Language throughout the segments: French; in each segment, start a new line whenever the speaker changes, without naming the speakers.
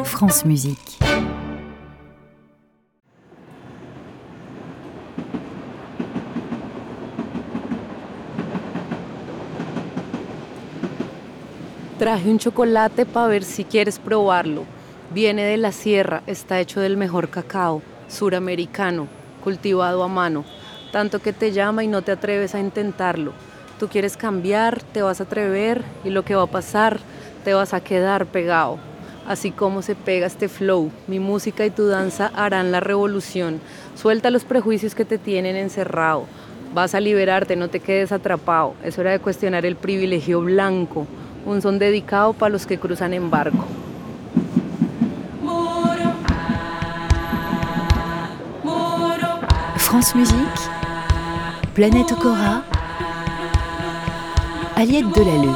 France Musique.
Traje un chocolate para ver si quieres probarlo. Viene de la sierra, está hecho del mejor cacao, suramericano, cultivado a mano. Tanto que te llama y no te atreves a intentarlo. Tú quieres cambiar, te vas a atrever y lo que va a pasar, te vas a quedar pegado. Así como se pega este flow, mi música y tu danza harán la revolución. Suelta los prejuicios que te tienen encerrado. Vas a liberarte, no te quedes atrapado. Es hora de cuestionar el privilegio blanco. Un son dedicado para los que cruzan en barco.
France Musique, Planète Okora, Aliette Delalleux.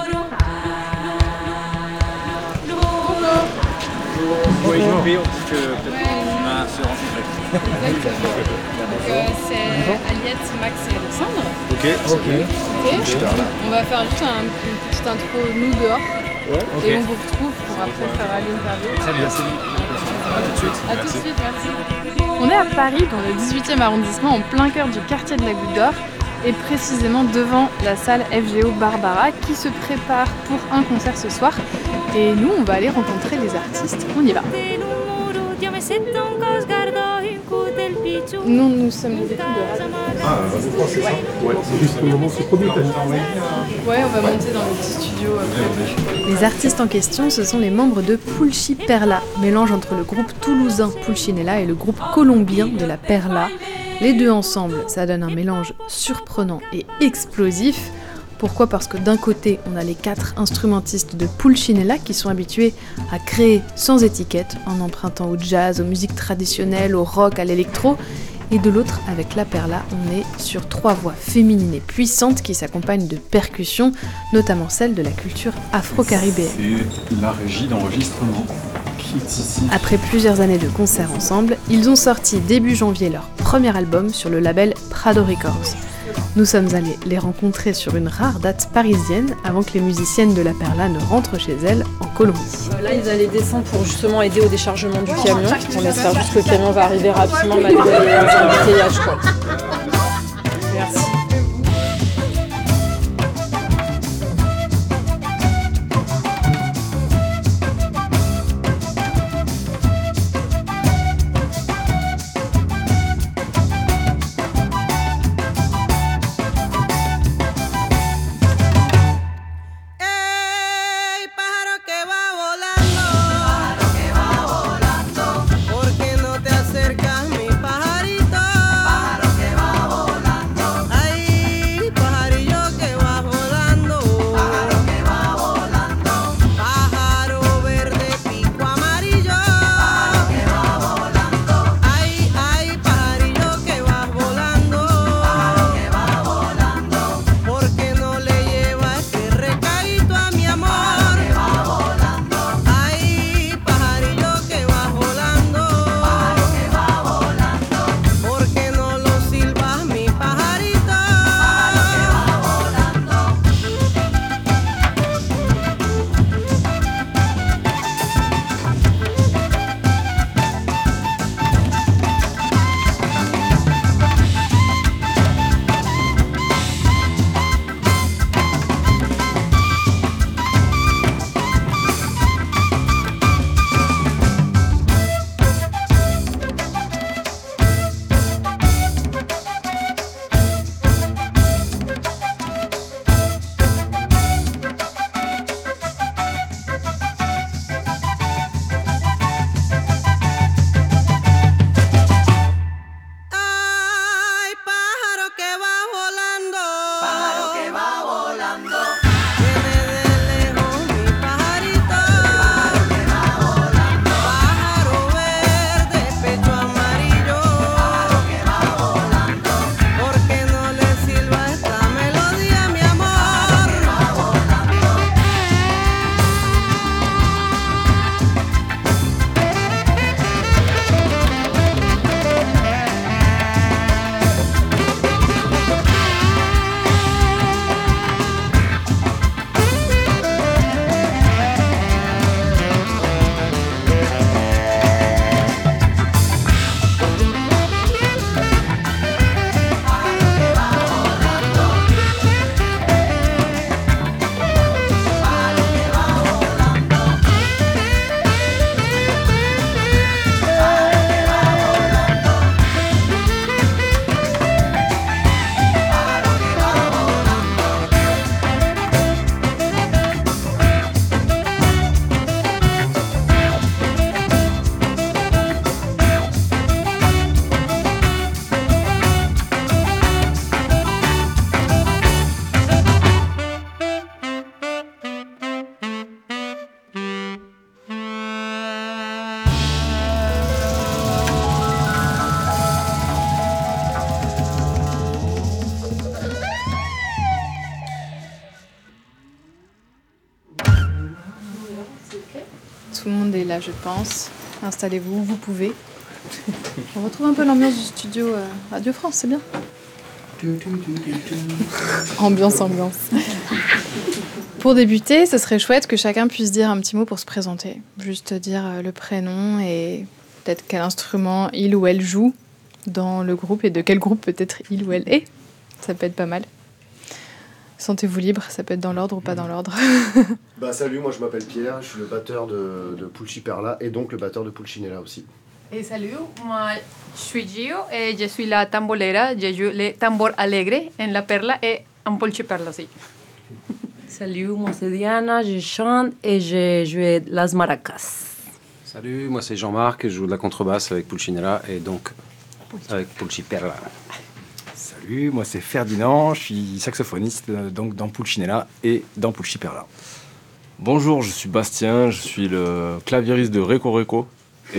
Oui, je vais parce que peut-être on va se rencontrer.
Exactement. Donc c'est Aliette, Max et Alexandre.
Ok.
On va faire juste une petite intro nous dehors.
Ouais,
Et on vous retrouve pour après faire l'interview.
Très bien, c'est bon. À tout de suite.
A tout de suite, merci. On est à Paris, dans le 18e arrondissement, en plein cœur du quartier de la Goutte d'Or, et précisément devant la salle FGO Barbara, qui se prépare pour un concert ce soir. Et nous, on va aller rencontrer les artistes. On y va. Nous sommes les équipes de radio.
Ah, je crois que c'est ça. Ouais, c'est juste le moment où c'est produit.
Ouais, on va monter dans le petit studio après.
Les artistes en question, ce sont les membres de Pulci Perla, mélange entre le groupe toulousain Pulcinella et le groupe colombien de la Perla. Les deux ensemble, ça donne un mélange surprenant et explosif. Pourquoi ? Parce que d'un côté, on a les 4 instrumentistes de Pulcinella qui sont habitués à créer sans étiquette, en empruntant au jazz, aux musiques traditionnelles, au rock, à l'électro. Et de l'autre, avec la Perla, on est sur 3 voix féminines et puissantes qui s'accompagnent de percussions, notamment celles de la culture afro-caribéenne.
C'est la régie d'enregistrement qui est ici.
Après plusieurs années de concerts ensemble, ils ont sorti début janvier leur premier album sur le label Prado Records. Nous sommes allés les rencontrer sur une rare date parisienne avant que les musiciennes de la Perla ne rentrent chez elles en Colombie.
Là, ils allaient descendre pour justement aider au déchargement du camion. On espère juste que le camion va arriver rapidement malgré les embouteillages, quoi. Merci.
Pulcinella, je pense. Installez-vous, vous pouvez. On retrouve un peu l'ambiance du studio Radio France, c'est bien. Ambiance. Pour débuter, ce serait chouette que chacun puisse dire un petit mot pour se présenter. Juste dire le prénom et peut-être quel instrument il ou elle joue dans le groupe et de quel groupe peut-être il ou elle est. Ça peut être pas mal. Sentez-vous libre, ça peut être dans l'ordre ou pas dans l'ordre.
Salut, moi je m'appelle Pierre, je suis le batteur de Pulci Perla et donc le batteur de Pulcinella aussi.
Et salut, moi je suis Gio et je suis la tambolera, je joue le tambor alegre en La Perla et en Pulci Perla aussi. Salut, moi c'est Diana, je chante et je joue las maracas.
Salut, moi c'est Jean-Marc, je joue de la contrebasse avec Pulcinella et donc avec Pulci Perla.
Salut, moi c'est Ferdinand, je suis saxophoniste donc dans Pulcinella et dans Pulci Perla.
Bonjour, je suis Bastien, je suis le claviériste de Reco Reco,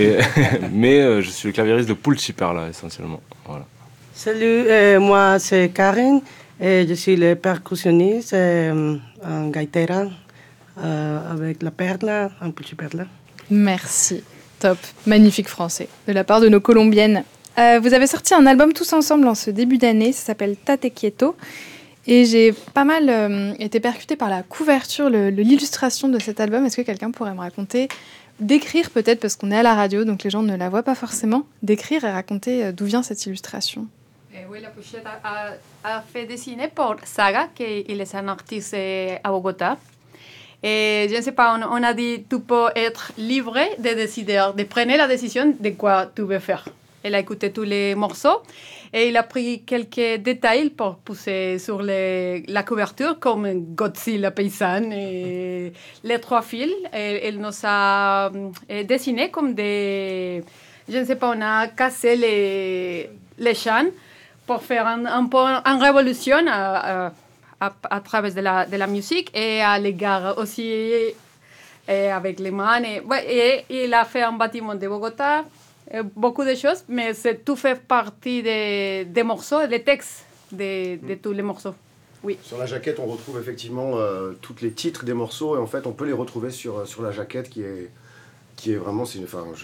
mais je suis le claviériste de Pulci Perla essentiellement. Voilà.
Salut, moi c'est Karen et je suis le percussionniste en gaitera avec La Perla, en Pulci Perla.
Merci, top, magnifique français, de la part de nos colombiennes. Vous avez sorti un album tous ensemble en ce début d'année, ça s'appelle Tate Quieto. Et j'ai pas mal été percutée par la couverture, l'illustration de cet album. Est-ce que quelqu'un pourrait me raconter, décrire peut-être, parce qu'on est à la radio, donc les gens ne la voient pas forcément, décrire et raconter d'où vient cette illustration?
Oui, la pochette a fait dessiner par Saga, qui est un artiste à Bogota. Et je ne sais pas, on a dit tu peux être libre de décider, de prendre la décision de quoi tu veux faire. Elle a écouté tous les morceaux et il a pris quelques détails pour pousser sur la couverture, comme Godzilla paysanne et les 3 fils. Elle nous a dessiné comme des... Je ne sais pas, on a cassé les chants pour faire un peu une révolution à travers de la musique et à l'égard aussi avec les mains. Et il a fait un bâtiment de Bogota. Beaucoup de choses, mais tout fait partie des morceaux, des textes de tous les morceaux. Oui.
Sur la jaquette, on retrouve effectivement tous les titres des morceaux et en fait, on peut les retrouver sur la jaquette qui est vraiment, c'est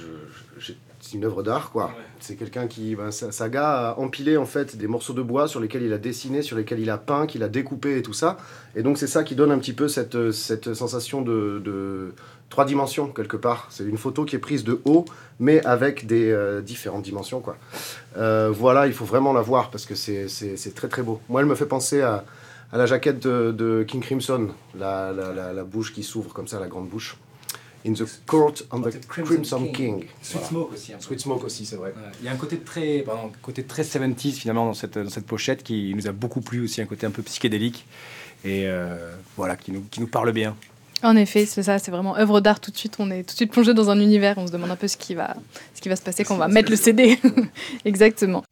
une œuvre d'art, quoi. Ouais. C'est quelqu'un qui, Saga a empilé en fait des morceaux de bois sur lesquels il a dessiné, sur lesquels il a peint, qu'il a découpé et tout ça. Et donc c'est ça qui donne un petit peu cette sensation de 3 dimensions quelque part. C'est une photo qui est prise de haut, mais avec des différentes dimensions, quoi. Voilà, il faut vraiment la voir parce que c'est très très beau. Moi, elle me fait penser à la jaquette de King Crimson, la bouche qui s'ouvre comme ça, la grande bouche. In the Court of the Crimson King.
Sweet Smoke aussi.
Sweet Smoke aussi, c'est vrai.
Il y a un côté très 70s finalement dans cette pochette qui nous a beaucoup plu aussi, un côté un peu psychédélique et voilà, qui nous parle bien.
En effet, c'est ça, c'est vraiment œuvre d'art tout de suite. On est tout de suite plongé dans un univers, on se demande un peu ce qui va se passer quand on va mettre le CD. Exactement.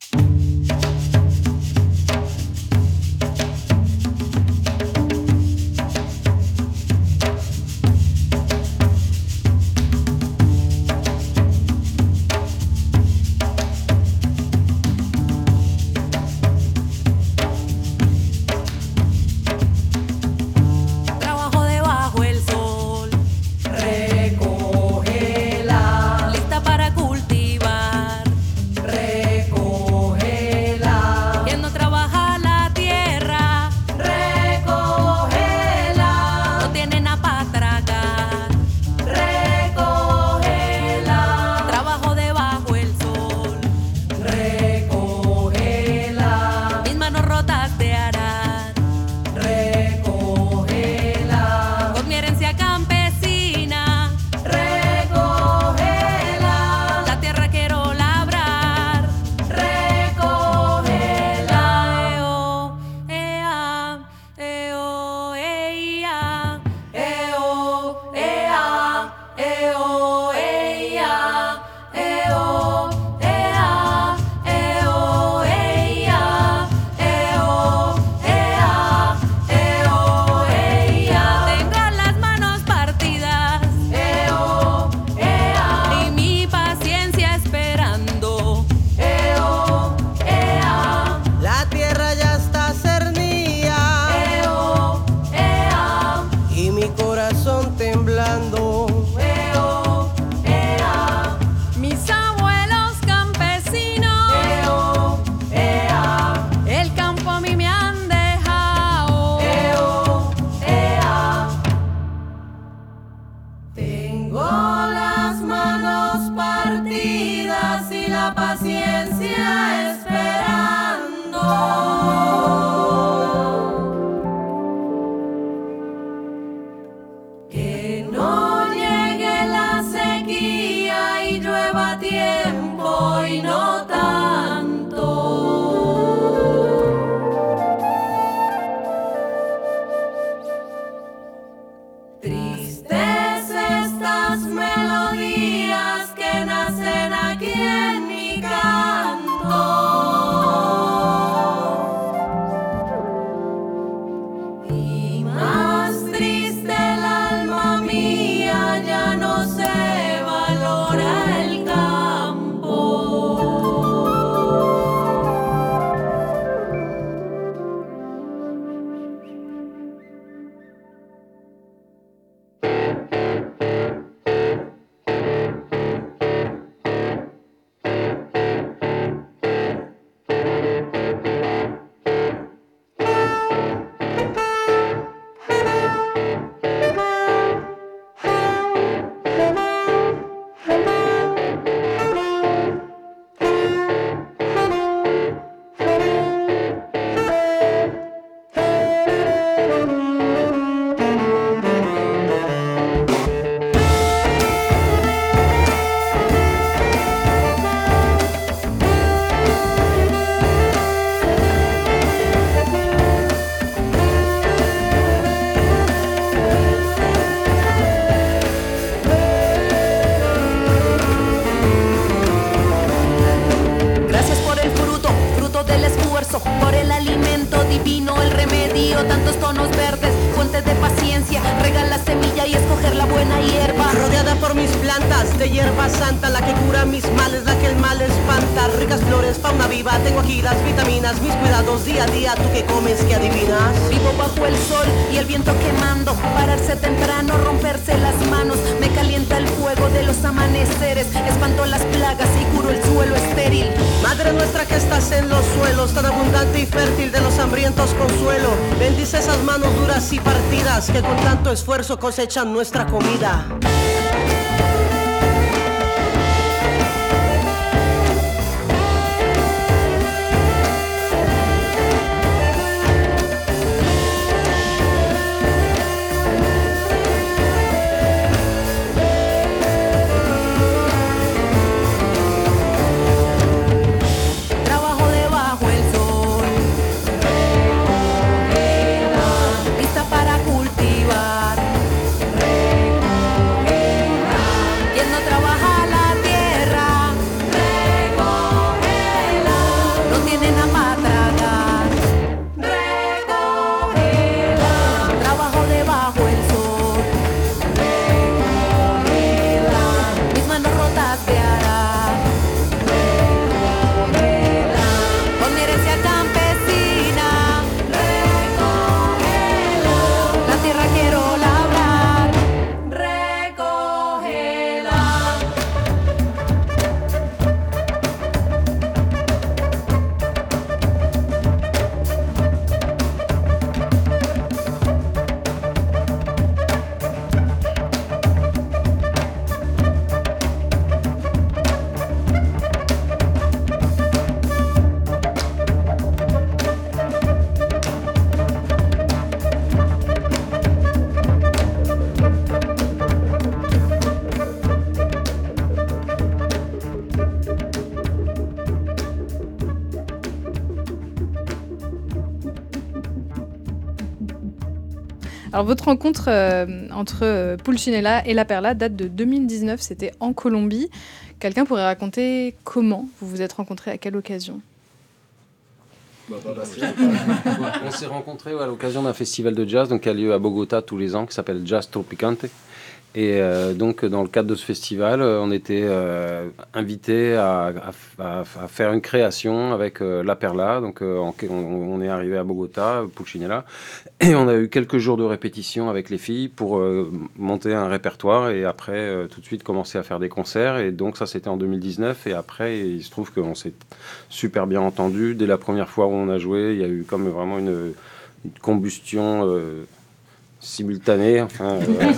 Recoge y no tanto. Tristes estas melodías que nacen aquí en mi canto. Y más triste el alma mía, ya no se valora el campo. Gracias por el fruto, fruto del esfuerzo, por el alimento divino, el remedio, tantos tonos verdes, fuentes de paciencia, regar la semilla y escoger la buena hierba.
Rodeada por mis plantas de hierba santa, la que cura mis males, la que el mal espanta. Ricas flores, fauna viva, tengo aquí las vitaminas, mis cuidados día a día, tú que comes, que adivinas.
Vivo bajo el sol y el viento quemando, pararse temprano, romperse las manos, me calienta el fuego de los amaneceres, espanto las plagas y curo el suelo estéril.
Madre nuestra que estás en los suelos, tan abundante y fértil, de los hambrientos consuelo. Bendice esas manos duras y partidas que con tanto esfuerzo cosechan nuestra comida.
Trabajo debajo el sol, lista para cultivar. Quien no trabaja la tierra, no tiene nada para tragar. Trabajo debajo el sol, mis manos rotas de arar. Con mi herencia campesina, la tierra quiero labrar, recógela.
Alors votre rencontre entre Pulcinella et La Perla date de 2019, c'était en Colombie. Quelqu'un pourrait raconter comment vous vous êtes rencontrés, à quelle occasion?
On s'est rencontrés à l'occasion d'un festival de jazz qui a lieu à Bogota tous les ans, qui s'appelle Jazz Tropicante. Et donc, dans le cadre de ce festival, on était invités à faire une création avec La Perla. Donc, on est arrivé à Bogota, Pulcinella, et on a eu quelques jours de répétition avec les filles pour monter un répertoire et après, tout de suite, commencer à faire des concerts. Et donc, ça, c'était en 2019. Et après, il se trouve qu'on s'est super bien entendus. Dès la première fois où on a joué, il y a eu comme vraiment une combustion simultanée. Enfin,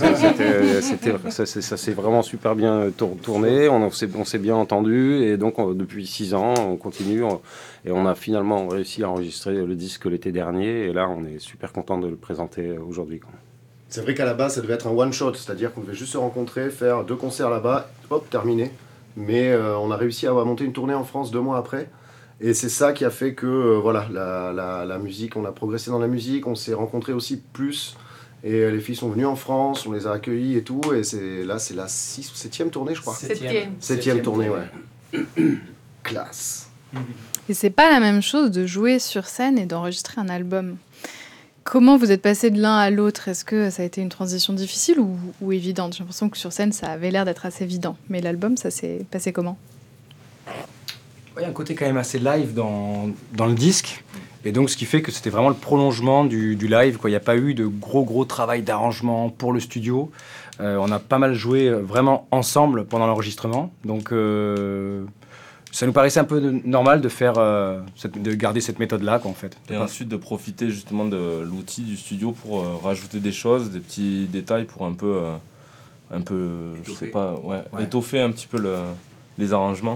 ça s'est vraiment super bien tourné. On s'est bien entendu. Et donc, depuis 6 ans, on continue. Et on a finalement réussi à enregistrer le disque l'été dernier. Et là, on est super content de le présenter aujourd'hui.
C'est vrai qu'à la base, ça devait être un one-shot. C'est-à-dire qu'on devait juste se rencontrer, faire 2 concerts là-bas, hop, terminé. mais on a réussi à monter une tournée en France 2 mois après. Et c'est ça qui a fait que voilà, la musique, on a progressé dans la musique, on s'est rencontrés aussi plus. Et les filles sont venues en France, on les a accueillies et tout. Et c'est la 6e ou 7e tournée, je crois. 7e tournée, ouais. Classe.
Et c'est pas la même chose de jouer sur scène et d'enregistrer un album. Comment vous êtes passé de l'un à l'autre? Est-ce que ça a été une transition difficile ou évidente? J'ai l'impression que sur scène, ça avait l'air d'être assez évident. Mais l'album, ça s'est passé comment?
Il y a un côté quand même assez live dans le disque. Et donc, ce qui fait que c'était vraiment le prolongement du live, quoi. Il n'y a pas eu de gros travail d'arrangement pour le studio. On a pas mal joué vraiment ensemble pendant l'enregistrement. Donc, ça nous paraissait un peu normal de faire, de garder cette méthode-là, quoi, en fait.
Et ensuite, de profiter justement de l'outil du studio pour rajouter des choses, des petits détails pour un peu je sais pas, étoffer un petit peu les arrangements.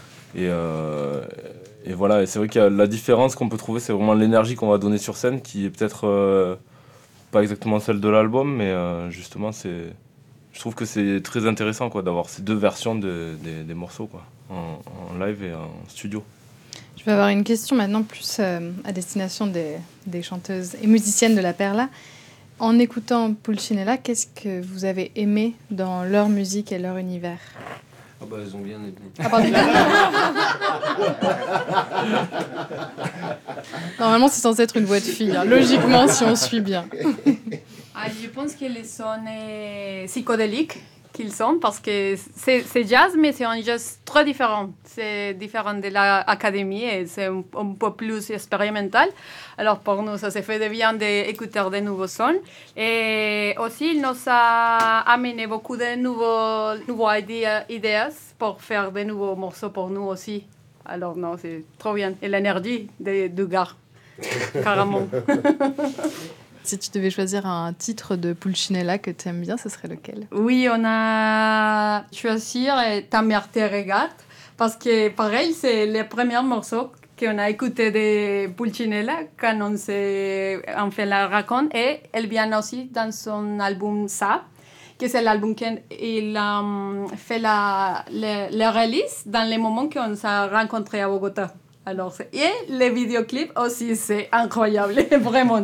Et voilà, et c'est vrai que la différence qu'on peut trouver, c'est vraiment l'énergie qu'on va donner sur scène, qui est peut-être pas exactement celle de l'album, mais justement, je trouve que c'est très intéressant, quoi, d'avoir ces 2 versions des morceaux, quoi, en live et en studio.
Je vais avoir une question maintenant plus à destination des chanteuses et musiciennes de la Perla. En écoutant Pulcinella, qu'est-ce que vous avez aimé dans leur musique et leur univers?
Ah bah elles ont bien aimé.
Ah, pardon. Normalement, c'est censé être une voix de fille, hein. Logiquement, si on suit bien.
Je pense qu'ils sont psychédéliques, qu'ils sont, parce que c'est jazz, mais c'est un jazz très différent. C'est différent de l'académie et c'est un peu plus expérimental. Alors pour nous, ça se fait de bien d'écouter de nouveaux sons. Et aussi, il nous a amené beaucoup de nouveaux idées pour faire de nouveaux morceaux pour nous aussi. Alors non, c'est trop bien. Et l'énergie du gars, carrément.
Si tu devais choisir un titre de Pulcinella que tu aimes bien, ce serait lequel?
Oui, on a choisi Ta mère te regarde, parce que pareil, c'est le premier morceau qu'on a écouté de Pulcinella quand on fait la raconte, et elle vient aussi dans son album Ça, que c'est l'album qu'il a fait le release dans les moments qu'on s'est rencontrés à Bogota. Alors, et le vidéoclip aussi, c'est incroyable, vraiment.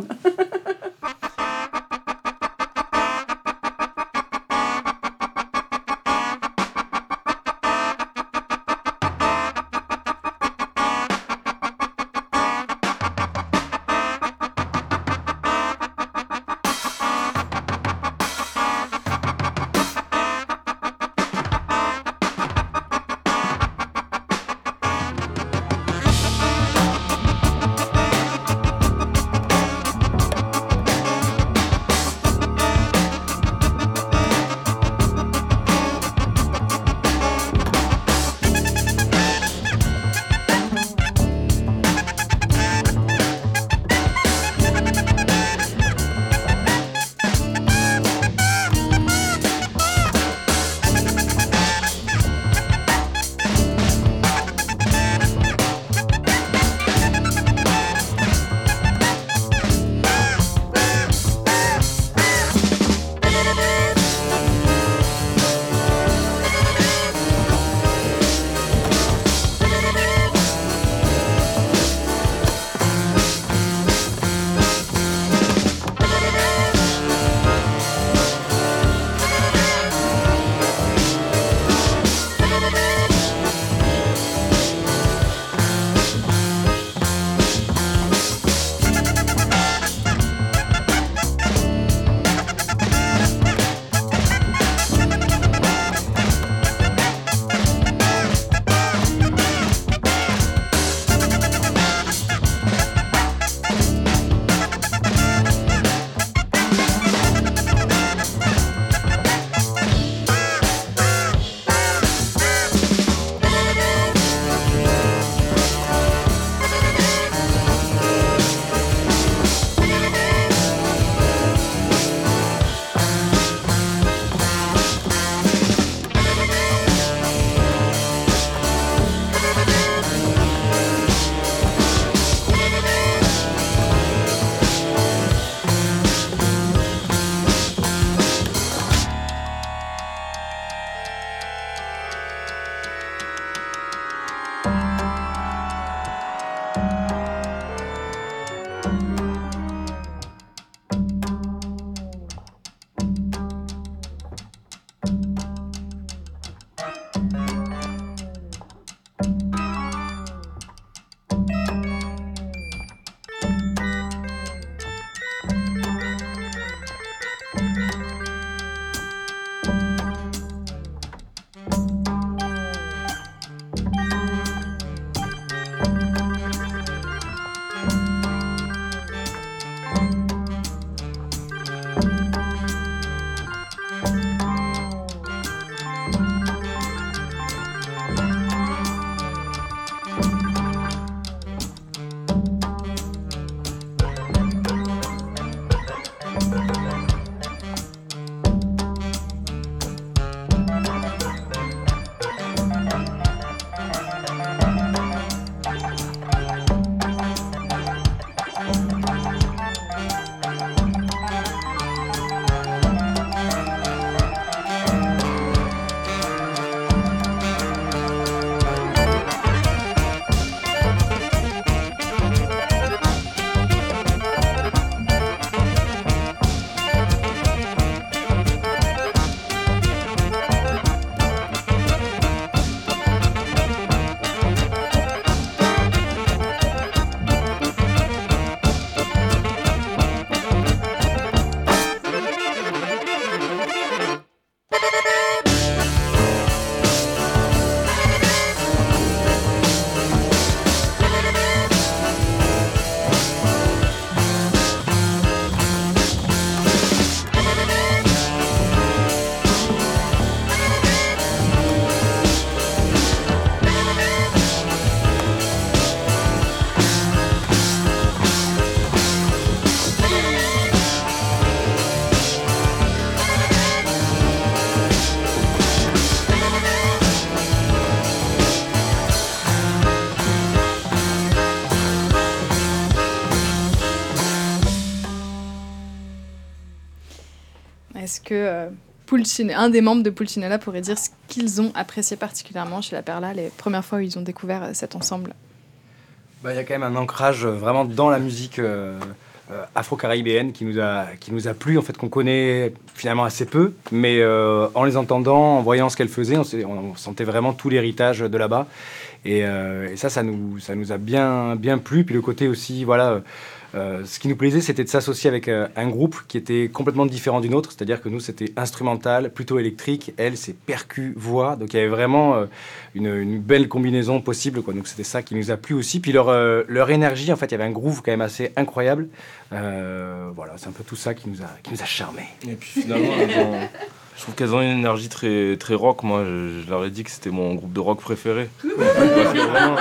que un des membres de Pulcinella pourrait dire ce qu'ils ont apprécié particulièrement chez La Perla, les premières fois où ils ont découvert cet ensemble.
Il y a quand même un ancrage vraiment dans la musique afro-caribéenne qui nous a plu, en fait, qu'on connaît finalement assez peu, mais en les entendant, en voyant ce qu'elles faisaient, on sentait vraiment tout l'héritage de là-bas. Et ça nous a bien plu. Puis le côté aussi, voilà, ce qui nous plaisait, c'était de s'associer avec un groupe qui était complètement différent du nôtre. C'est-à-dire que nous, c'était instrumental, plutôt électrique. Elle, c'est percu, voix. Donc il y avait vraiment une belle combinaison possible, quoi. Donc c'était ça qui nous a plu aussi. Puis leur énergie, en fait, il y avait un groove quand même assez incroyable. Voilà, c'est un peu tout ça qui nous a charmés.
Et puis finalement, je trouve qu'elles ont une énergie très, très rock. Moi, je leur ai dit que c'était mon groupe de rock préféré. Vraiment...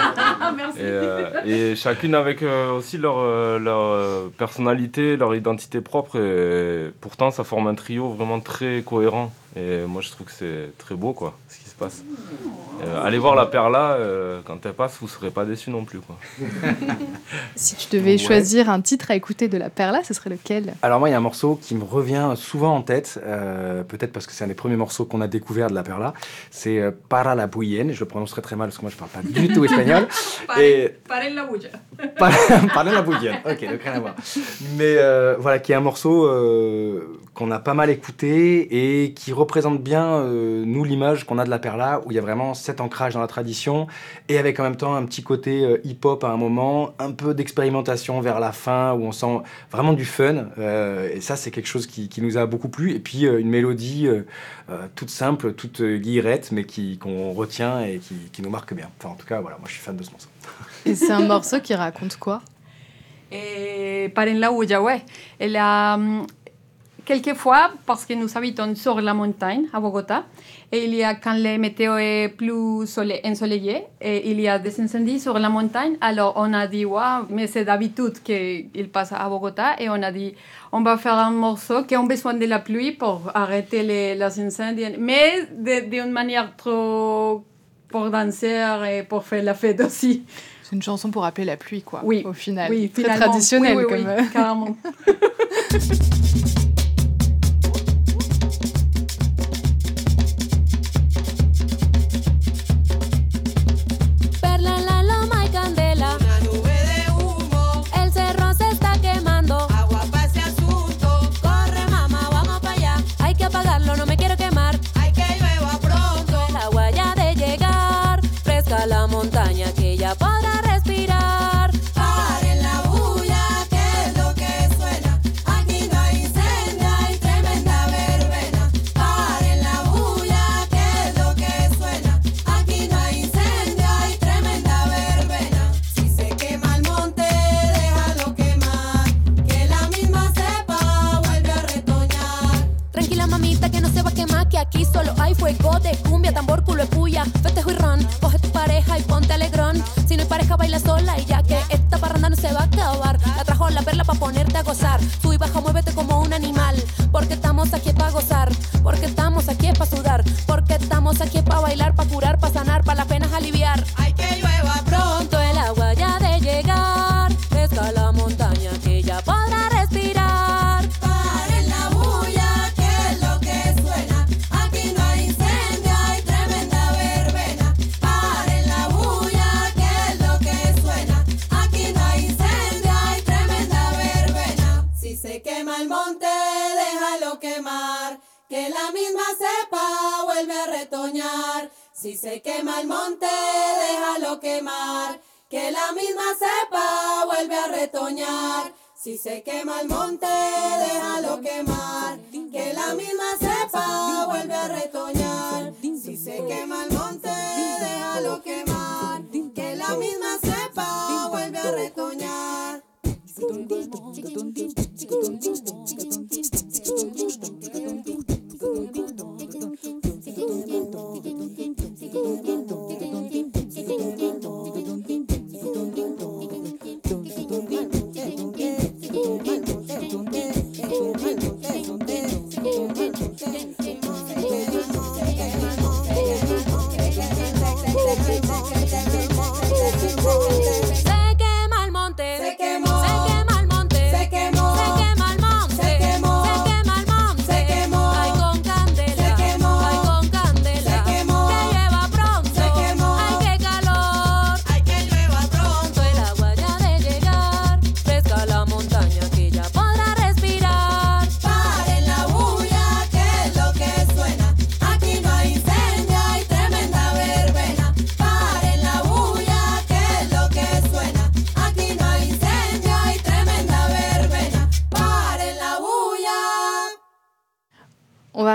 et chacune avec aussi leur personnalité, leur identité propre. Et pourtant, ça forme un trio vraiment très cohérent. Et moi, je trouve que c'est très beau, quoi, ce qui se passe. Allez voir La Perla, quand elle passe, vous ne serez pas déçus non plus, quoi.
Si tu devais choisir un titre à écouter de La Perla, ce serait lequel ?
Alors moi, il y a un morceau qui me revient souvent en tête, peut-être parce que c'est un des premiers morceaux qu'on a découvert de La Perla. C'est Para la Buyenne. Je le prononcerai très mal parce que moi, je ne parle pas du tout espagnol.
Paren la bulla.
Paren la Buyenne. Ok, donc rien à voir. Mais voilà, qui est un morceau qu'on a pas mal écouté et qui représente bien, nous, l'image qu'on a de La Perla, où il y a vraiment cet ancrage dans la tradition et avec en même temps un petit côté hip-hop à un moment, un peu d'expérimentation vers la fin, où on sent vraiment du fun. Et ça, c'est quelque chose qui nous a beaucoup plu. Et puis, une mélodie toute simple, toute guillerette, mais qu'on retient et qui nous marque bien. Enfin, en tout cas, voilà, moi, je suis fan de ce morceau.
Et c'est un morceau qui raconte quoi ?
Paren la bulla, ouais. Elle a... Quelquefois, parce que nous habitons sur la montagne à Bogota, et il y a, quand le météo est plus ensoleillé, et il y a des incendies sur la montagne, alors on a dit, wow, mais c'est d'habitude qu'il passe à Bogota, et on a dit, on va faire un morceau qui a besoin de la pluie pour arrêter les incendies, mais d'une manière trop pour danser et pour faire la fête aussi.
C'est une chanson pour appeler la pluie, quoi,
oui,
au final.
Oui,
très traditionnelle,
oui,
comme...
Oui, carrément.
Si se quema el monte, déjalo quemar, que la misma cepa vuelve a retoñar. Si se quema el monte, déjalo quemar, que la misma cepa vuelve a retoñar. Si se quema el monte, déjalo quemar, que la misma cepa vuelve a retoñar.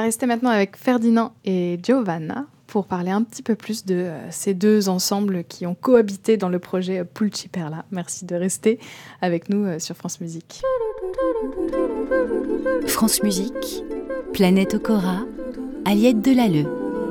rester maintenant avec Ferdinand et Giovanna pour parler un petit peu plus de ces deux ensembles qui ont cohabité dans le projet Pulci Perla. Merci de rester avec nous sur France Musique.
France Musique, Planète Okora, Aliette Delalleux.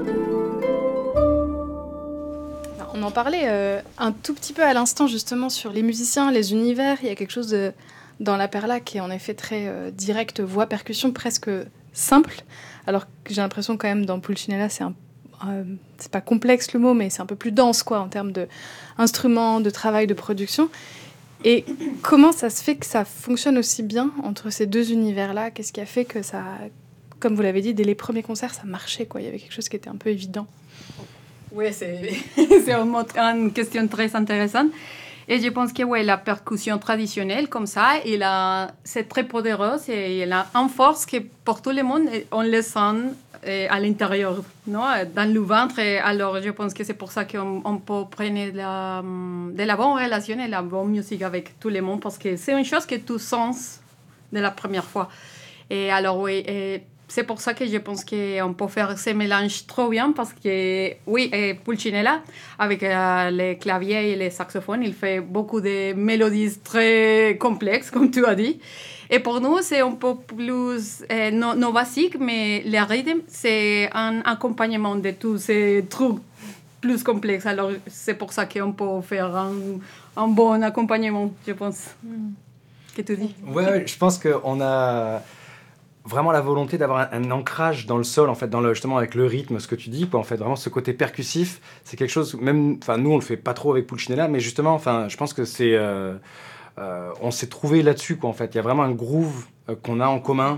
On en parlait un tout petit peu à l'instant justement sur les musiciens, les univers. Il y a quelque chose dans la Perla qui est en effet très direct, voix, percussion, presque simple. Alors que j'ai l'impression quand même dans Pulcinella, c'est pas complexe le mot, mais c'est un peu plus dense quoi, en termes d'instruments, de travail, de production. Et comment ça se fait que ça fonctionne aussi bien entre ces deux univers-là ? Qu'est-ce qui a fait que ça, comme vous l'avez dit, dès les premiers concerts, ça marchait quoi ? Il y avait quelque chose qui était un peu évident.
Oui, c'est une question très intéressante. Et je pense que la percussion traditionnelle, comme ça, c'est très podereuse et elle a une force que pour tout le monde, on le sent à l'intérieur, non? Dans le ventre. Et alors, je pense que c'est pour ça qu'on peut prendre de la bonne relation et la bonne musique avec tout le monde, parce que c'est une chose que tu sens de la première fois. Et alors, oui, c'est pour ça que je pense qu'on peut faire ce mélange trop bien, parce que, oui, Pulcinella, avec les claviers et les saxophones, il fait beaucoup de mélodies très complexes, comme tu as dit. Et pour nous, c'est un peu plus, non basique, mais le rythme, c'est un accompagnement de tous ces trucs plus complexes. Alors, c'est pour ça qu'on peut faire un bon accompagnement, je pense. Qu'est-ce que tu dis?
Ouais, je pense qu'on a vraiment la volonté d'avoir un ancrage dans le sol, en fait, justement avec le rythme, ce que tu dis, quoi, en fait, vraiment ce côté percussif, c'est quelque chose, même, enfin, nous on le fait pas trop avec Pulcinella, mais justement, enfin, je pense que c'est, on s'est trouvé là-dessus, quoi, en fait, il y a vraiment un groove qu'on a en commun,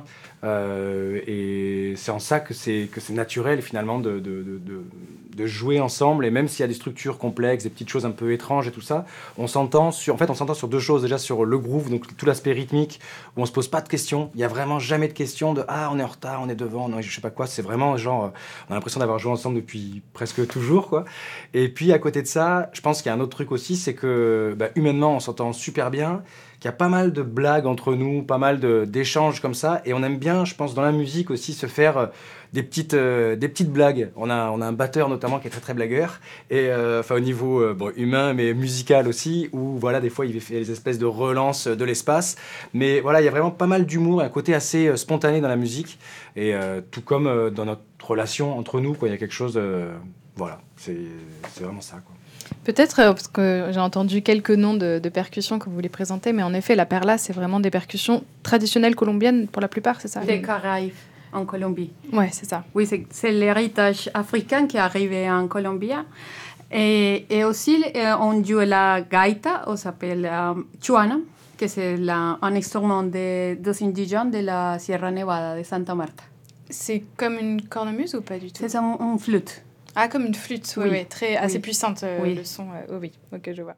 et c'est en ça que c'est naturel finalement de jouer ensemble, et même s'il y a des structures complexes, des petites choses un peu étranges et tout ça, on s'entend sur deux choses, déjà sur le groove, donc tout l'aspect rythmique, où on se pose pas de questions, il y a vraiment jamais de questions de ah on est en retard, on est devant, non je sais pas quoi, c'est vraiment genre on a l'impression d'avoir joué ensemble depuis presque toujours quoi. Et puis à côté de ça, je pense qu'il y a un autre truc aussi, c'est que humainement on s'entend super bien, qu'il y a pas mal de blagues entre nous, pas mal d'échanges comme ça, et on aime bien, je pense, dans la musique aussi, se faire des petites blagues. On a un batteur notamment qui est très très blagueur, et au niveau humain, mais musical aussi, où voilà, des fois il fait des espèces de relances de l'espace, mais voilà, il y a vraiment pas mal d'humour, un côté assez spontané dans la musique, et tout comme dans notre relation entre nous, quoi, il y a quelque chose, voilà, c'est vraiment ça, quoi.
Peut-être, parce que j'ai entendu quelques noms de percussions que vous voulez présenter, mais en effet, la perla, c'est vraiment des percussions traditionnelles colombiennes pour la plupart, c'est ça?
Des Caraïbes en Colombie.
Ouais, c'est ça.
Oui, c'est l'héritage africain qui est arrivé en Colombie. Et aussi, on joue la gaita, on s'appelle chuana, que c'est un instrument des indigènes de la Sierra Nevada de Santa Marta.
C'est comme une cornemuse ou pas du tout?
C'est une flûte.
Ah, comme une flûte, oui, oui, assez puissante,
oui.
Le son, oui, ok, je vois.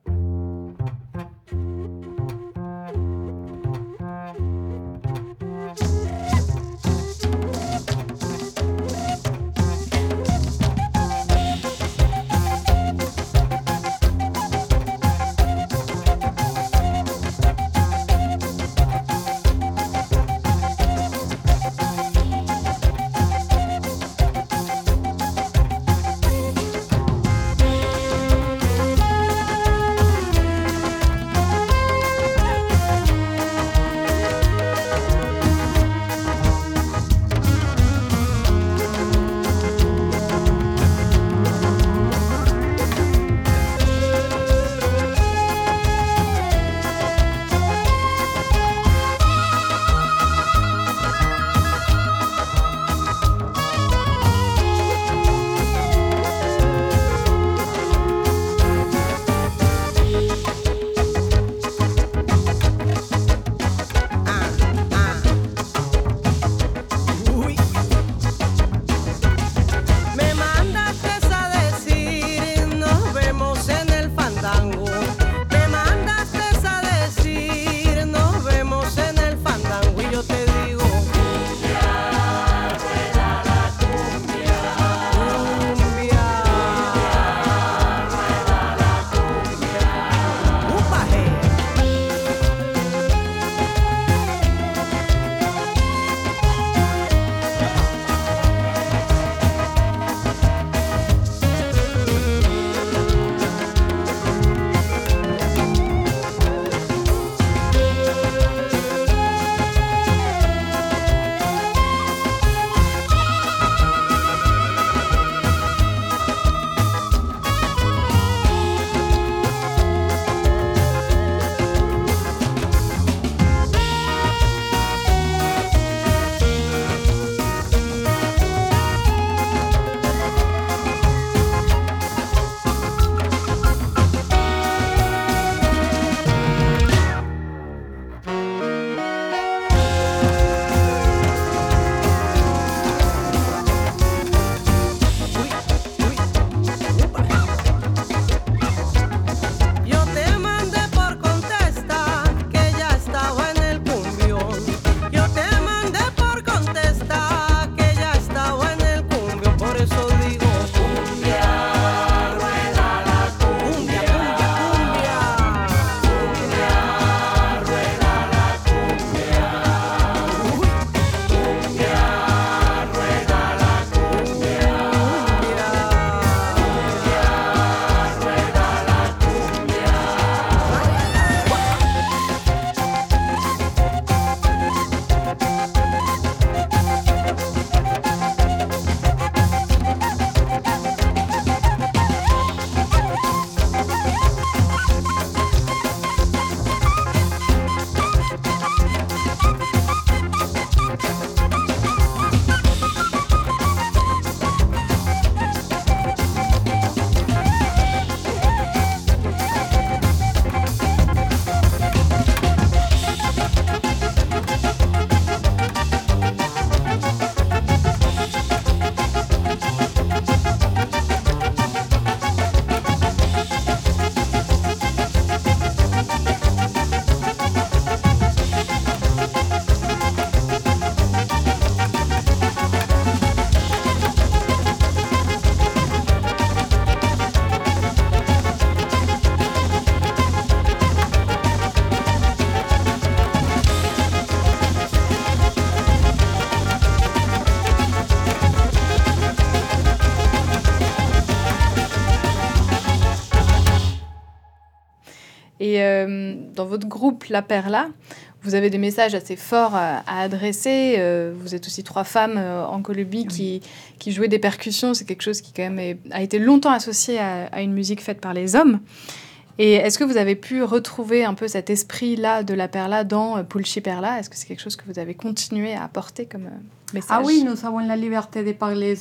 Et dans votre groupe La Perla, vous avez des messages assez forts à adresser. Vous êtes aussi 3 femmes en Colombie qui jouaient des percussions. C'est quelque chose qui quand même a été longtemps associé à une musique faite par les hommes. Et est-ce que vous avez pu retrouver un peu cet esprit-là de La Perla dans Pulchi Perla? Est-ce que c'est quelque chose que vous avez continué à apporter comme message?
Ah oui, nous avons la liberté de parler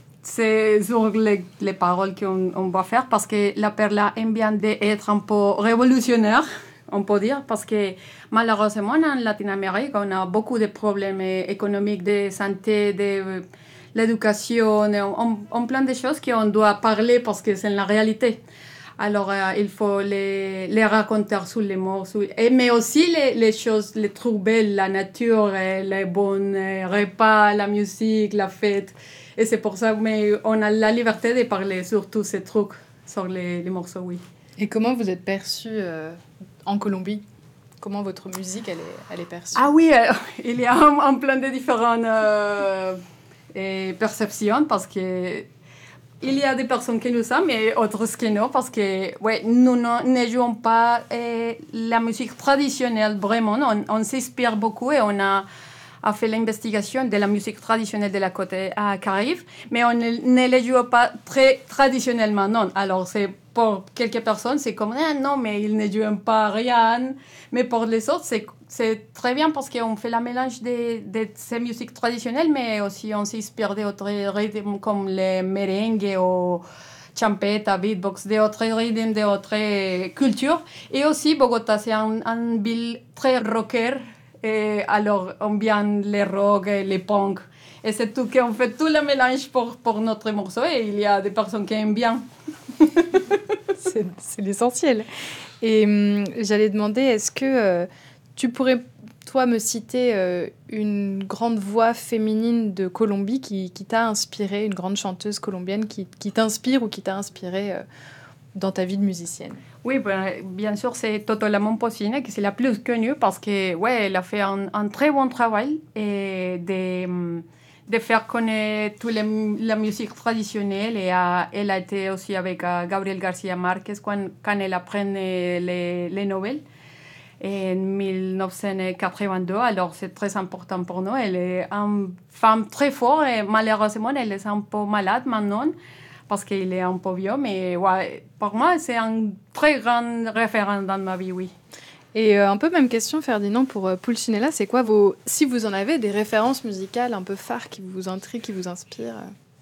sur les paroles qu'on va faire parce que La Perla aime bien d'être un peu révolutionnaire, on peut dire, parce que malheureusement en Latine-Amérique, on a beaucoup de problèmes économiques, de santé, de l'éducation, on plein de choses qu'on doit parler parce que c'est la réalité. Alors, il faut les raconter sous les mots, mais aussi les choses, les trucs belles, la nature, les bons repas, la musique, la fête. Et c'est pour ça qu'on a la liberté de parler sur tous ces trucs, sur les morceaux, oui.
Et comment vous êtes perçu en Colombie? Comment votre musique, elle est perçue?
Ah oui, il y a un plein de différentes perceptions parce que il y a des personnes qui nous aiment et d'autres qui non, parce que nous ne jouons pas la musique traditionnelle vraiment. On s'inspire beaucoup et on a fait l'investigation de la musique traditionnelle de la côte Caraïbe, mais on ne les joue pas très traditionnellement, non. Alors, pour quelques personnes, c'est comme non, mais ils ne jouent pas rien. Mais pour les autres, c'est très bien parce qu'on fait la mélange de ces musiques traditionnelles, mais aussi on s'inspire d'autres rythmes comme les merengues ou champeta, beatbox, d'autres rythmes, d'autres cultures. Et aussi, Bogota, c'est une ville très rocker. Et alors, on vient les rock et les punk. Et c'est tout qu'on fait tout le mélange pour notre morceau. Et il y a des personnes qui aiment bien.
C'est l'essentiel. Et j'allais demander, est-ce que tu pourrais, toi, me citer une grande voix féminine de Colombie qui t'a inspiré, une grande chanteuse colombienne qui t'inspire ou qui t'a inspiré dans ta vie de musicienne?
Oui, bien sûr, c'est Toto La Momposina, qui c'est la plus connue parce que, elle a fait un très bon travail et de faire connaître toute la musique traditionnelle. Et elle a été aussi avec Gabriel García Márquez quand elle a pris les Nobel en 1982. Alors, c'est très important pour nous. Elle est une femme très forte et malheureusement, elle est un peu malade maintenant parce qu'il est un peu vieux. Mais pour moi, c'est un très grand référent dans ma vie, oui.
Et un peu même question, Ferdinand, pour Pulcinella, c'est quoi si vous en avez, des références musicales un peu phares qui vous intriguent, qui vous inspirent?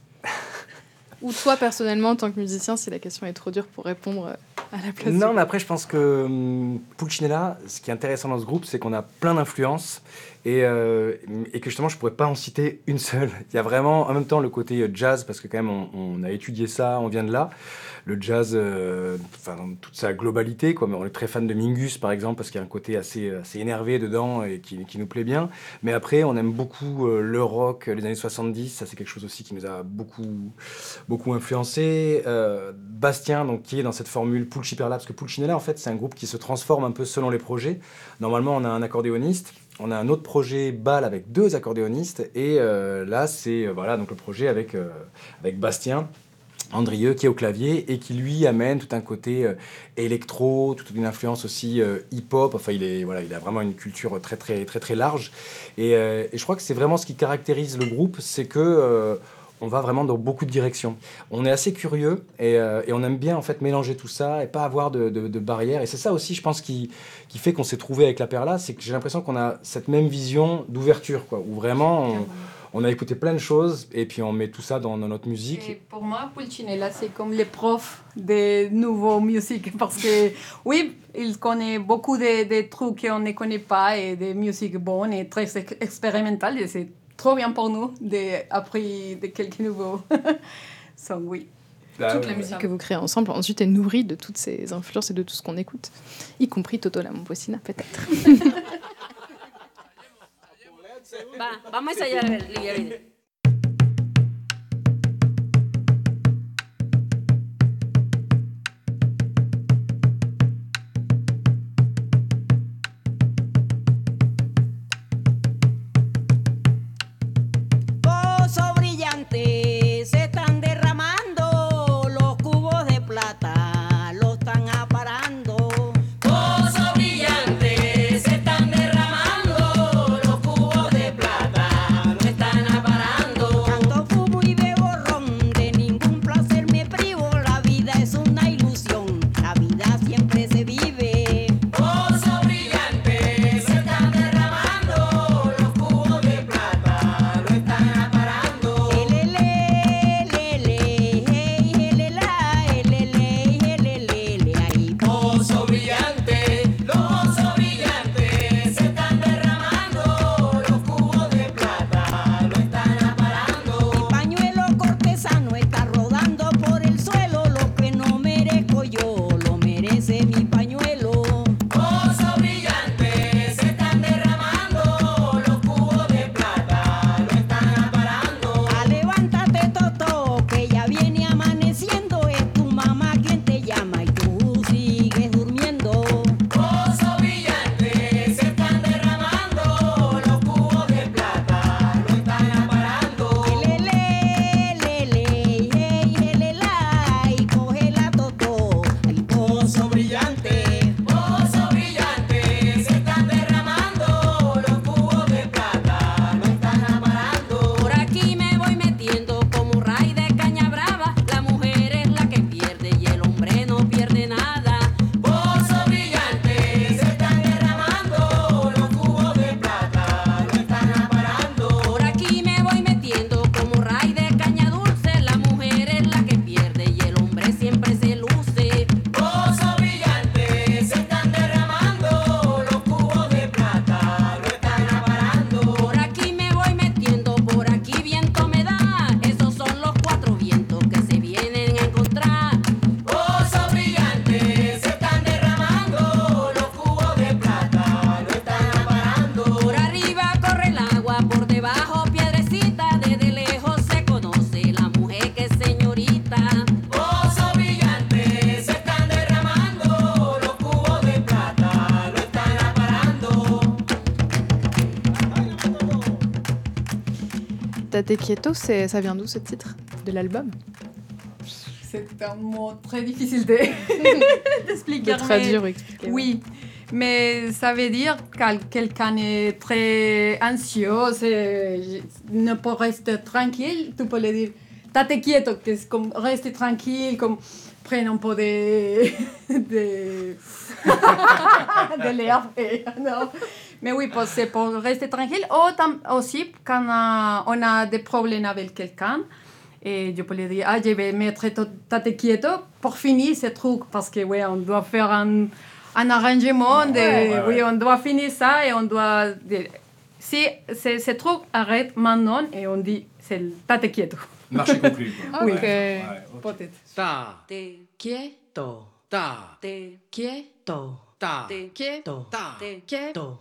Ou toi, personnellement, en tant que musicien, si la question est trop dure pour répondre à la place?
Non, mais après, je pense que Pulcinella, ce qui est intéressant dans ce groupe, c'est qu'on a plein d'influences et que justement, je pourrais pas en citer une seule. Il y a vraiment, en même temps, le côté jazz, parce que quand même, on a étudié ça, on vient de là. Le jazz, dans toute sa globalité, quoi. Mais on est très fan de Mingus, par exemple, parce qu'il y a un côté assez énervé dedans et qui nous plaît bien. Mais après, on aime beaucoup le rock, les années 70. Ça, c'est quelque chose aussi qui nous a beaucoup influencé. Bastien, donc, qui est dans cette formule Pulchi Perla, parce que Pulcinella, en fait, c'est un groupe qui se transforme un peu selon les projets. Normalement, on a un accordéoniste. On a un autre projet bal avec 2 accordéonistes. Et là, c'est donc le projet avec Bastien Andrieux qui est au clavier et qui lui amène tout un côté électro, toute une influence aussi hip-hop. Enfin, il a vraiment une culture très très très très large. Et je crois que c'est vraiment ce qui caractérise le groupe, c'est que on va vraiment dans beaucoup de directions. On est assez curieux et on aime bien en fait mélanger tout ça et pas avoir de barrières. Et c'est ça aussi, je pense, qui fait qu'on s'est trouvé avec La Perla, c'est que j'ai l'impression qu'on a cette même vision d'ouverture, quoi, où vraiment on a écouté plein de choses et puis on met tout ça dans notre musique.
Et pour moi, Pulcinella, c'est comme les profs des nouveaux musiques parce que, oui, il connaît beaucoup de trucs qu'on ne connaît pas et des musiques bonnes et très expérimentales. Et c'est trop bien pour nous d'apprendre de quelques nouveaux sons, oui.
Toute la musique que vous créez ensemble, ensuite, est nourrie de toutes ces influences et de tout ce qu'on écoute, y compris Toto La Momposina, peut-être.
Vamos a ensayar el video.
Los cubos de plata los están aparando.
Tate quieto, ça vient d'où ce titre de l'album?
C'est un mot très difficile d'expliquer.
De traduire ou expliquer.
Oui, mais ça veut dire que quelqu'un est très anxieux, ne peut rester tranquille, tu peux le dire tate quieto, que c'est comme rester tranquille, comme prendre un peu de l'air. Non. Mais oui, c'est pour rester tranquille. Ou aussi, quand on a des problèmes avec quelqu'un, et je peux lui dire, je vais mettre tate quieto pour finir ce truc, parce que oui, on doit faire un arrangement, oui, on doit finir ça, et on doit... Si ce truc arrête maintenant, et on dit, c'est le tate quieto.
Marché conclu.
Oui, peut-être.
Tate quieto. Tate quieto. Tate quieto. Tate quieto.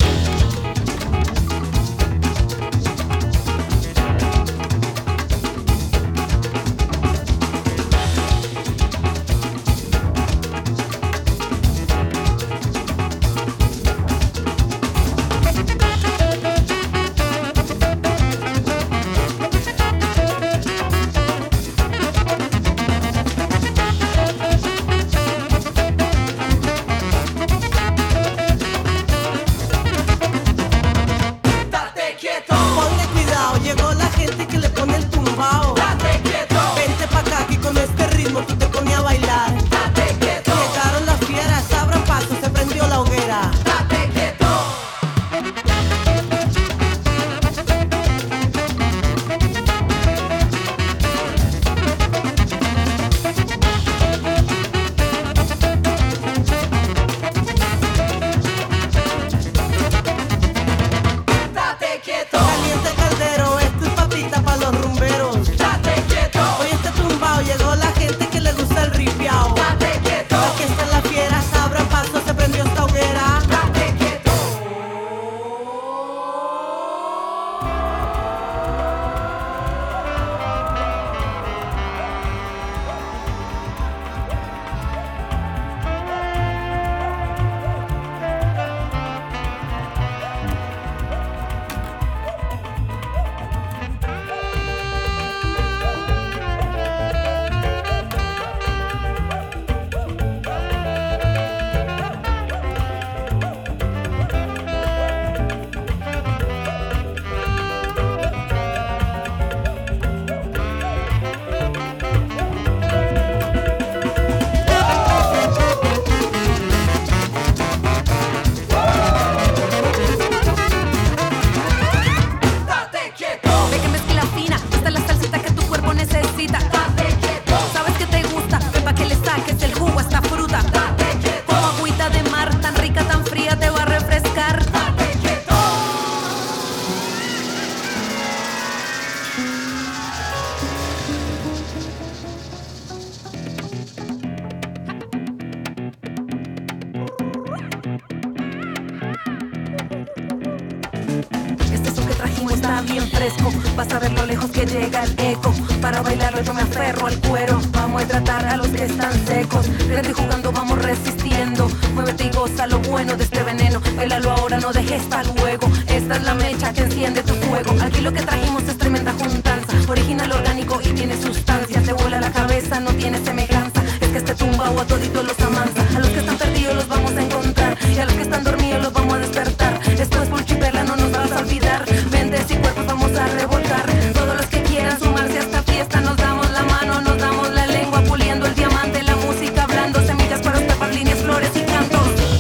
Bien fresco, vas a ver lo lejos que llega el eco. Para bailarlo yo me aferro al cuero. Vamos a tratar a los que están secos. Grande jugando vamos resistiendo. Muévete y goza lo bueno de este veneno. Bailalo ahora, no dejes para luego. Esta es la mecha que enciende tu fuego. Aquí lo que trajimos es tremenda juntanza. Original, orgánico y tiene sustancia. Te vuela la cabeza, no tiene semejanza. Es que este tumbao a toditos los amansa. A los que están perdidos los vamos a encontrar. Y a los que están dormidos los vamos a despertar. Esto es Pulchi Perla, no nos vas a olvidar. Mentes y cuerpos vamos a revolcar. Todos los que quieran sumarse a esta fiesta, nos damos la mano, nos damos la lengua, puliendo el diamante, la música, hablando semillas para estepas, líneas, flores y cantos.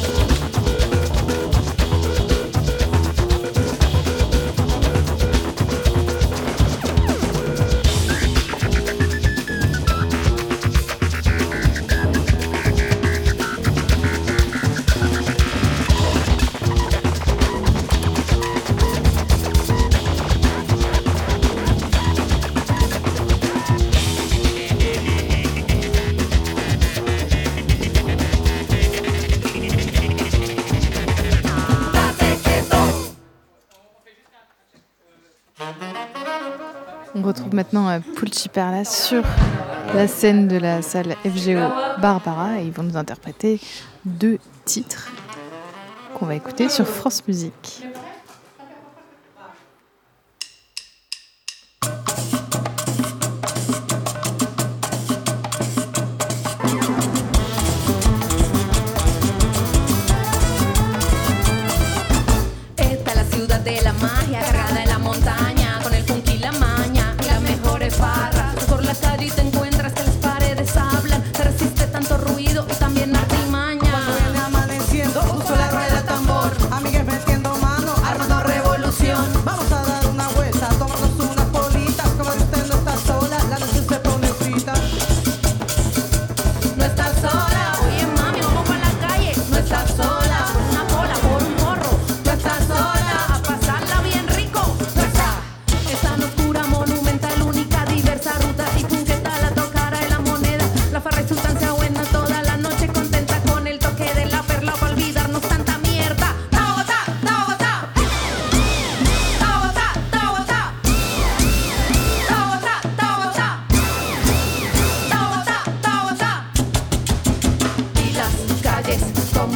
On retrouve maintenant Pulchi Perla sur la scène de la salle FGO Barbara et ils vont nous interpréter 2 titres qu'on va écouter sur France Musique.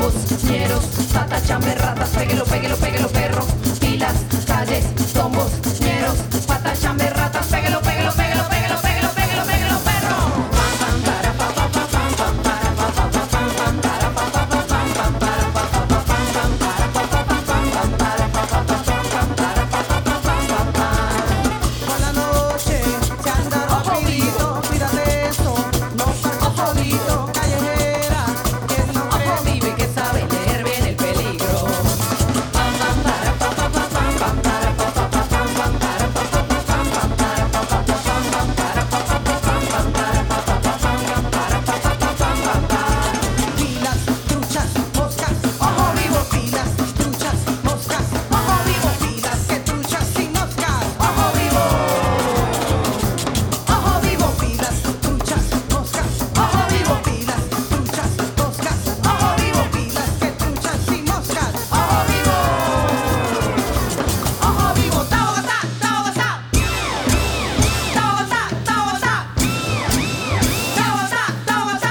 tombos, ñeros, patas, chamberratas, péguelo, péguelo, péguelo, perro. Pilas, calles, tombos, ñeros, patas, chamberratas, péguelo, péguelo, péguelo, péguelo, péguelo, péguelo, péguelo, perro.
Por la noche se anda rapidito, cuídate eso, no salgas solito, callejera, que no
Ojo vive que sabe leer bien el peligro.
pilas, truchas, moscas, ojo vivo, pilas, truchas, moscas, ojo vivo, pilas, que truchas y moscas, ojo vivo, pilas, truchas, moscas, ojo vivo, pilas, truchas, moscas, ojo vivo, pilas, que truchas y moscas, ojo vivo, Taogata, Taogata, Taogata, Taogata, Taogata, Taogata.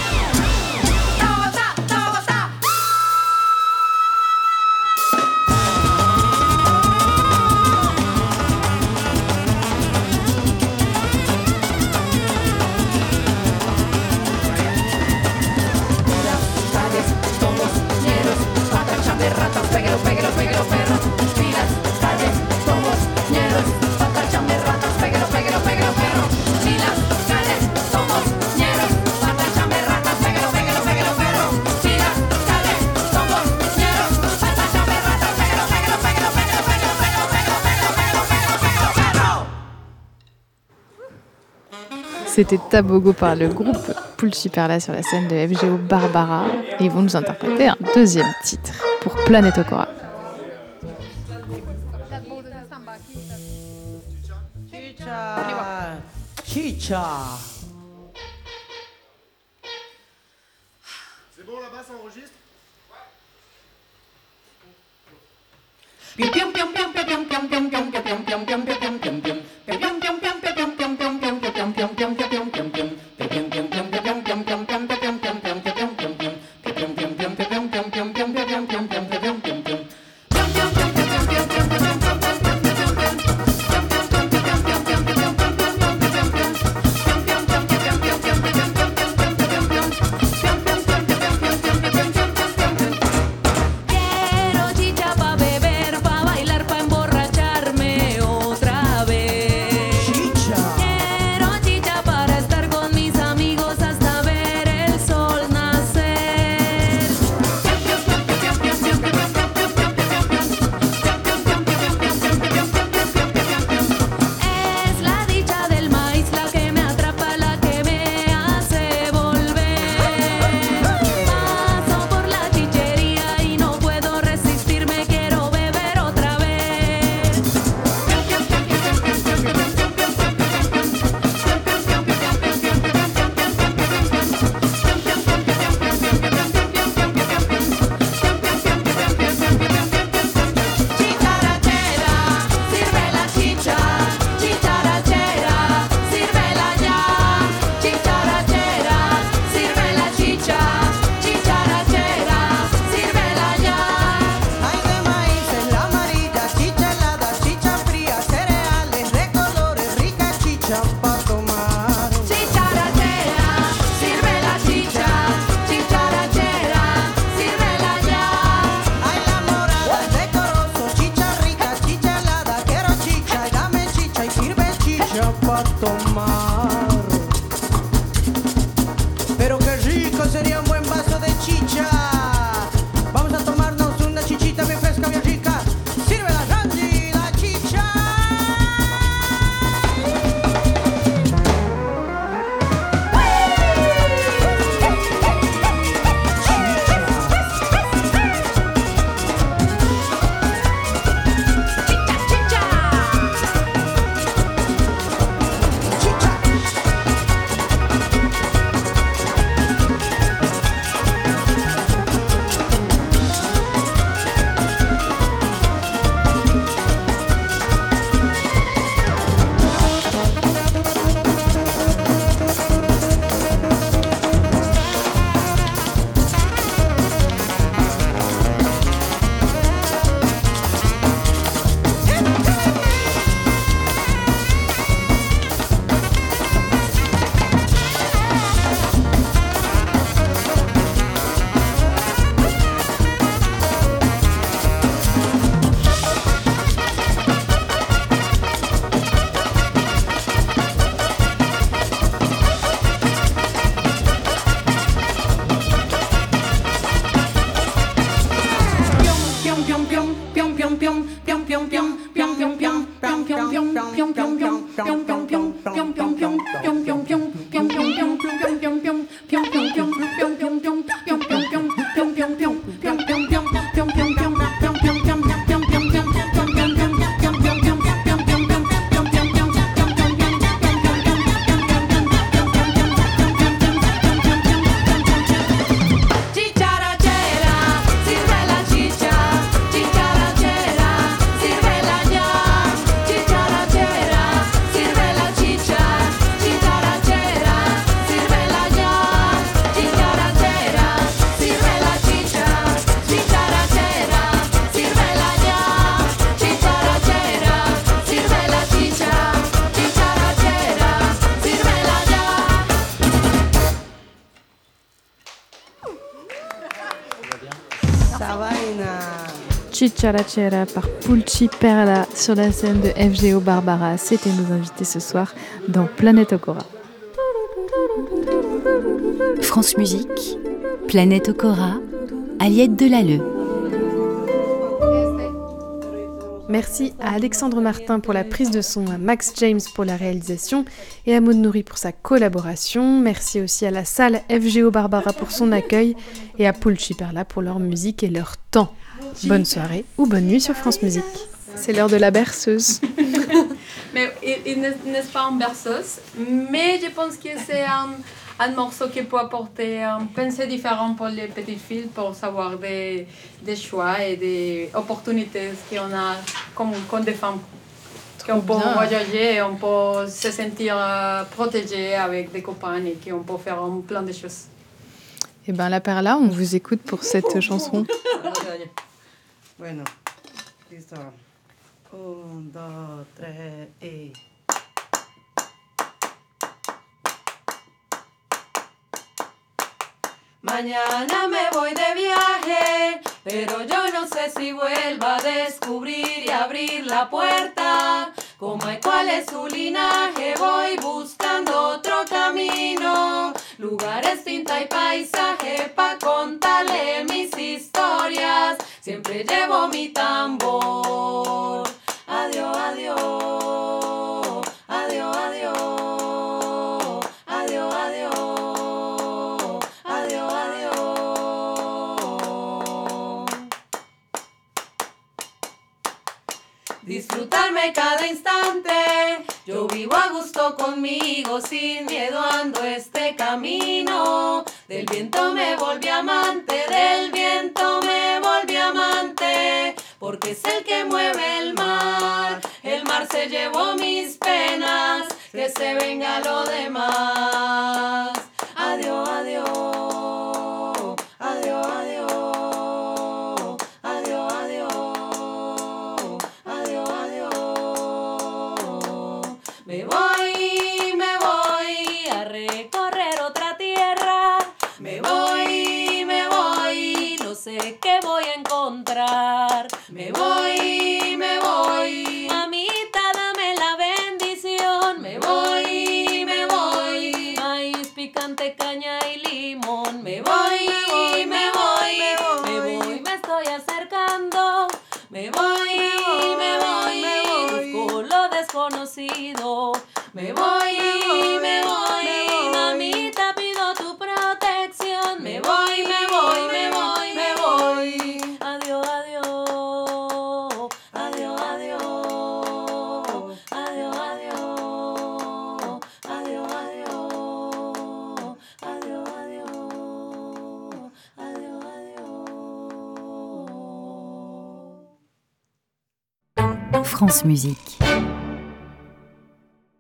Calles, tombos, ñeros, patas, chamberratas, péguelo, péguelo, péguelo, perro. Pilas, calles, tombos, ñeros, patas, chamberratas, péguelo, péguelo, péguelo, perro. Pilas, calles, tombos, ñeros, patas, chamberratas, péguelo, péguelo, péguelo, perro. Pilas, calles, tombos, ñeros, patas, chamberratas, péguelo, péguelo, péguelo, péguelo, péguelo, péguelo, péguelo, péguelo, péguelo, péguelo, péguelo, perro.
C'était Tabogo par le groupe Pulchi Perla sur la scène de FGO Barbara et ils vont nous interpréter un deuxième titre pour Planète Okora.
Chicha. Chicha.
C'est bon là-bas, ça enregistre?
Quiero chicha pa' beber, pa' bailar, pa' emborracharme otra vez. Quiero chicha para
Chicharachera par Pulchi Perla sur la scène de FGO Barbara. C'était nos invités ce soir dans Planète Okora.
France Musique, Planète Okora, Aliette Delalleux.
Merci à Alexandre Martin pour la prise de son, à Max James pour la réalisation et à Maud Nourri pour sa collaboration. Merci aussi à la salle FGO Barbara pour son accueil et à Pulchi Perla pour leur musique et leur temps. Bonne soirée ou bonne nuit sur France Musique. C'est l'heure de la berceuse.
Mais il n'est pas une berceuse, mais je pense que c'est un morceau qui peut apporter un pensée différent pour les petites filles, pour savoir des choix et des opportunités qu'on a comme des femmes. Qu'on peut voyager et on peut se sentir protégé avec des copains et qu'on peut faire plein de choses.
Et bien la Perla, on vous écoute pour cette chanson.
Bueno, listo. 1, 2, 3 y...
Mañana me voy de viaje, pero yo no sé si vuelva a descubrir y abrir la puerta. Como y cuál es su linaje, voy buscando otro camino. Lugares, tinta y paisaje pa' contarle mis historias. Siempre llevo mi tambor. Adiós, adiós. Adiós, adiós. Adiós, adiós. Adiós, adiós. Disfrutarme cada instante. Yo vivo a gusto conmigo, sin miedo ando este camino. Del viento me volví amante, del viento me volví amante. Porque es el que mueve el mar se llevó mis penas. Que se venga lo demás. Adiós, adiós. Adiós, adiós. Adiós, adiós. Adiós, adiós. Me voy a recorrer otra tierra. Me voy, no sé qué voy a encontrar. Me voy, mamita, dame la bendición. Me voy, maíz picante, caña y limón. Me voy, me estoy acercando. Me voy, busco lo desconocido. Me voy, mamita, pido tu protección. Me voy. Adiós, adiós. Adiós, adiós. Adiós, adiós. Adiós, adiós. Adiós, adiós. Adiós, adiós.
France Musique.